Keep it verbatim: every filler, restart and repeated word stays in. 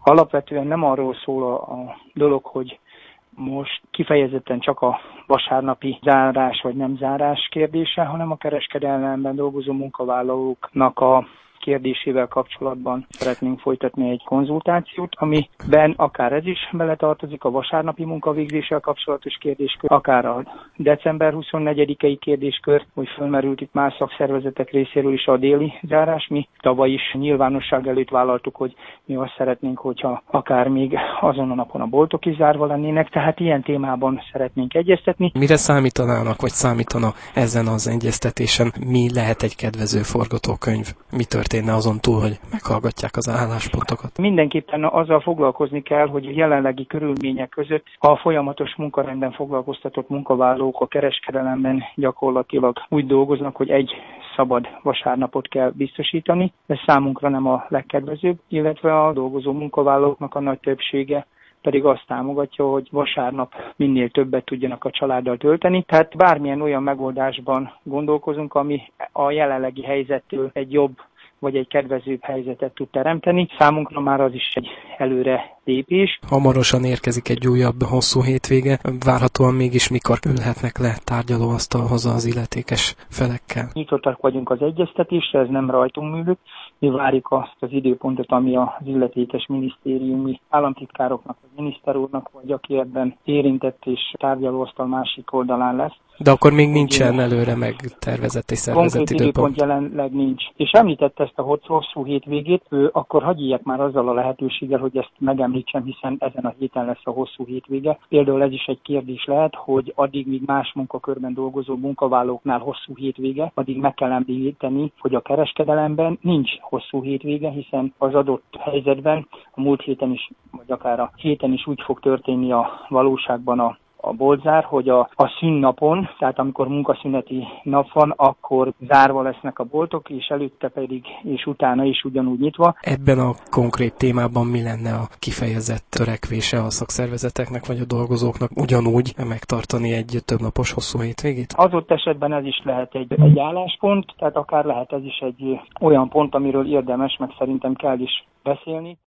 Alapvetően nem arról szól a, a dolog, hogy most kifejezetten csak a vasárnapi zárás vagy nem zárás kérdése, hanem a kereskedelemben dolgozó munkavállalóknak a kérdésével kapcsolatban szeretnénk folytatni egy konzultációt, amiben akár ez is beletartozik, a vasárnapi munkavégzéssel kapcsolatos kérdéskör, akár a december huszonnegyedikei kérdéskör, hogy fölmerült itt más szakszervezetek részéről is a déli zárás. Mi tavaly is nyilvánosság előtt vállaltuk, hogy mi azt szeretnénk, hogyha akár még azon a napon a boltok is zárva lennének, tehát ilyen témában szeretnénk egyeztetni. Mire számítanának, vagy számítana ezen az egyeztetésen? Mi lehet egy kedvező forgatókönyv? Mi történik azon túl, hogy meghallgatják az álláspontokat? Mindenképpen azzal foglalkozni kell, hogy a jelenlegi körülmények között a folyamatos munkarendben foglalkoztatott munkavállalók a kereskedelemben gyakorlatilag úgy dolgoznak, hogy egy szabad vasárnapot kell biztosítani. Ez számunkra nem a legkedvezőbb, illetve a dolgozó munkavállalóknak a nagy többsége pedig azt támogatja, hogy vasárnap minél többet tudjanak a családdal tölteni. Tehát bármilyen olyan megoldásban gondolkozunk, ami a jelenlegi helyzettől egy jobb vagy egy kedvezőbb helyzetet tud teremteni. Számunkra már az is egy előre lépés. Hamarosan érkezik egy újabb hosszú hétvége. Várhatóan mégis mikor ülhetnek le tárgyalóasztalhoz az illetékes felekkel? Nyitottak vagyunk az egyeztetésre, ez nem rajtunk múlik. Mi várjuk azt az időpontot, ami az illetékes minisztériumi államtitkároknak, vagy miniszter úrnak, vagy aki ebben érintett és tárgyalóasztal másik oldalán lesz. De akkor még nincsen előre megtervezett és szervezett konkrét időpont. időpont jelenleg nincs. És említette ezt a hosszú hétvégét, ő, akkor hagyj ilyek már azzal a lehetőséggel, hogy ezt megemlítsem, hiszen ezen a héten lesz a hosszú hétvége. Például ez is egy kérdés lehet, hogy addig, míg más munkakörben dolgozó munkavállalóknál hosszú hétvége, addig meg kell említeni, hogy a kereskedelemben nincs hosszú hétvége, hiszen az adott helyzetben a múlt héten is, vagy akár a héten is úgy fog történni a valóságban a a boltzár, hogy a, a szünnapon, tehát amikor munkaszüneti nap van, akkor zárva lesznek a boltok, és előtte pedig, és utána is ugyanúgy nyitva. Ebben a konkrét témában mi lenne a kifejezett törekvése a szakszervezeteknek, vagy a dolgozóknak ugyanúgy megtartani egy többnapos hosszú hétvégét? Adott esetben ez is lehet egy, egy álláspont, tehát akár lehet ez is egy olyan pont, amiről érdemes, meg szerintem kell is beszélni.